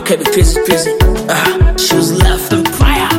kept it crazy. She was left on fire.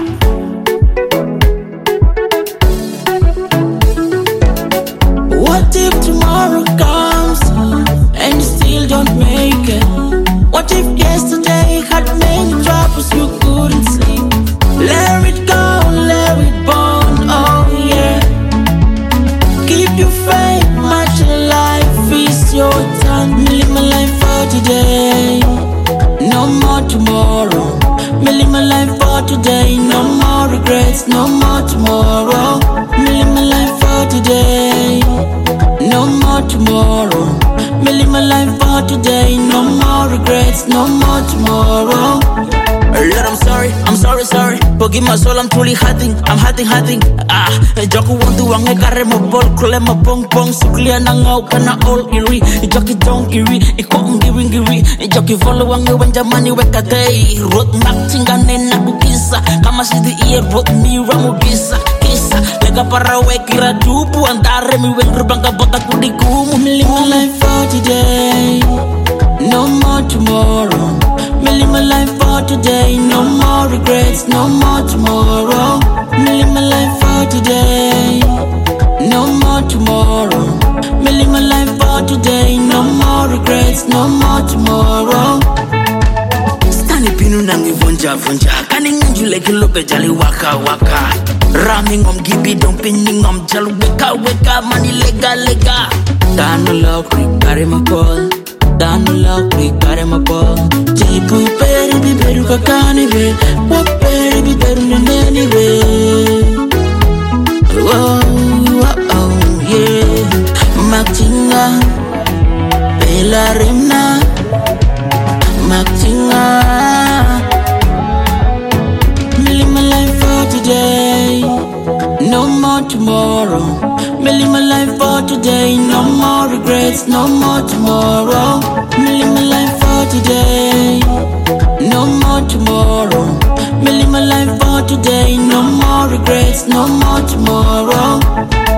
What if tomorrow comes and you still don't make it? What if yesterday had many troubles you couldn't sleep? Let it go, let it burn, oh yeah. Keep your faith, much life is your turn. Me live my life for today, no more tomorrow. Me live my life for today, no more regrets, no more tomorrow. Me live my life for today, no more tomorrow. Me live my life for today, no more regrets, no more tomorrow. Lord, I'm sorry. Forgive my soul, I'm truly hurting. Joku wantu wange kare mo bol, kule mo pong pong, suklia na ngau kana all iri. Joki don't iri, iko ngiri. Joki follow wange wenja mani weka day. Road map tingane na kukisa, kama sidi iye road mira mo gisa. Lega para wekira dupu, andare mi wengru bangka bota kudikumu. Me live my life for today, no more tomorrow. Me live my life for today, no more regrets, no more tomorrow. Me live my life for today, no more tomorrow. Me live my life for today, no more regrets, no more tomorrow. Stani pinu nangi vunja, kani nganjule kilope jali waka. Rami ngom gibi dumpini ngom jalu weka, mani lega. Dano lokri, kare mapol. Dano lokri, kare mapol. Jipu peri bi beru kakani we, waperi bi beru naneni we. Oh, yeah. Maktinga, bela rimna, maktinga. Me live my life for today, no more tomorrow. Me live my life for today, no more regrets, no more tomorrow. Me live my life for today, no more tomorrow. Me live my life for today, no more regrets, no more tomorrow.